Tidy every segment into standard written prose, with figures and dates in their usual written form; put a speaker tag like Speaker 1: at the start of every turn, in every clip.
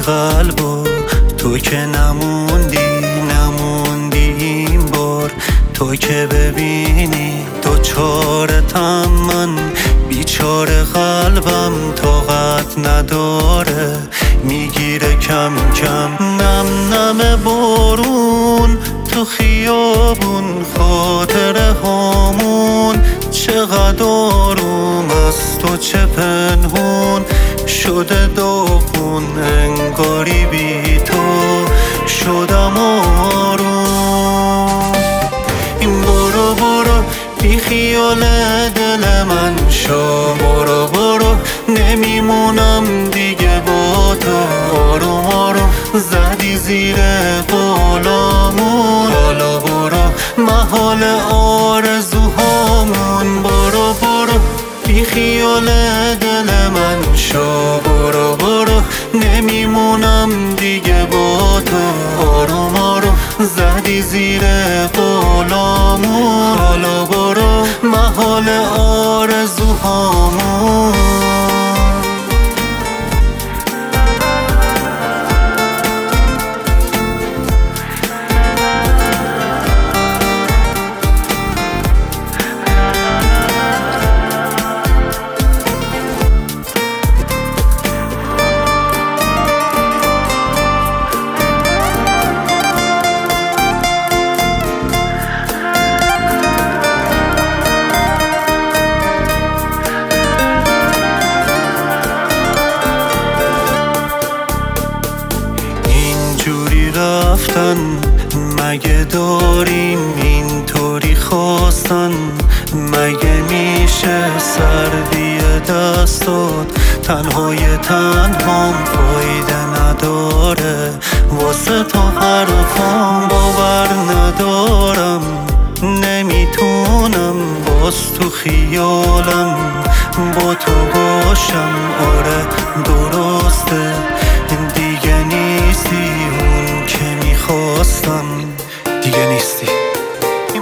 Speaker 1: قلبو تو که نموندی این بار. تو که ببینی دوچارتم من، بیچاره قلبم طاقت نداره، میگیره کم کم. نم نم بارون تو خیابون، خاطره هامون چقدر آروم از تو، چه پنهون شده داغون، انگاری بی تو شدم آروم. این برو برو بی خیال دل من شو، برو برو نمیمونم دیگه با تو. آروم آروم زدی زیر قولامون، حالا برو محال آرزوهامون. برو برو بی خیال دل من شو، برو برو نمیمونم دیگه با تو. آروم آروم زدی زیر قولامون، حالا برو محال آرزوهامون. رفتن مگه داریم اینطوری خواستن؟ مگه میشه سردی دستات تنهای تنهام فایده نداره؟ واسه تو حرفام باور ندارم، نمیتونم باز تو خیالم با تو باشم. آره درسته دیگه نیستی اون که میخواستم، دیگه نیستی. این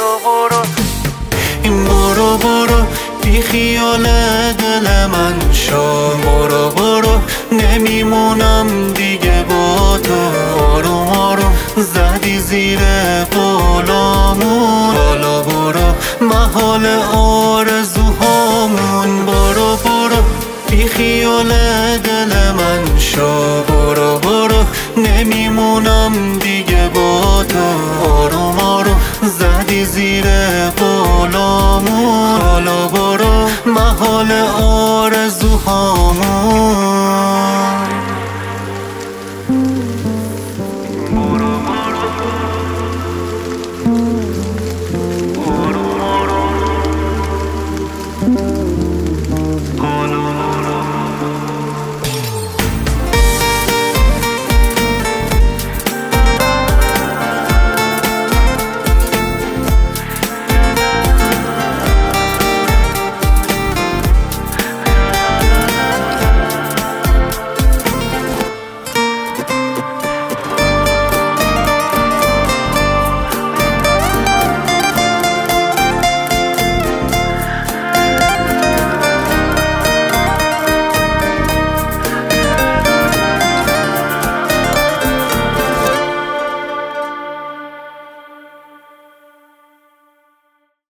Speaker 1: برو برو بی خیال دل من شو، برو برو نمیمونم دیگه با تو. آروم آروم زدی زیر قولامون، حالا برو محال آرزوهامون. برو برو بی خیال دل من شو، برو برو نمیمونم دیگه با تو. آروم آروم زدی زیر قولامون، حالا برو محال آرزوهامون.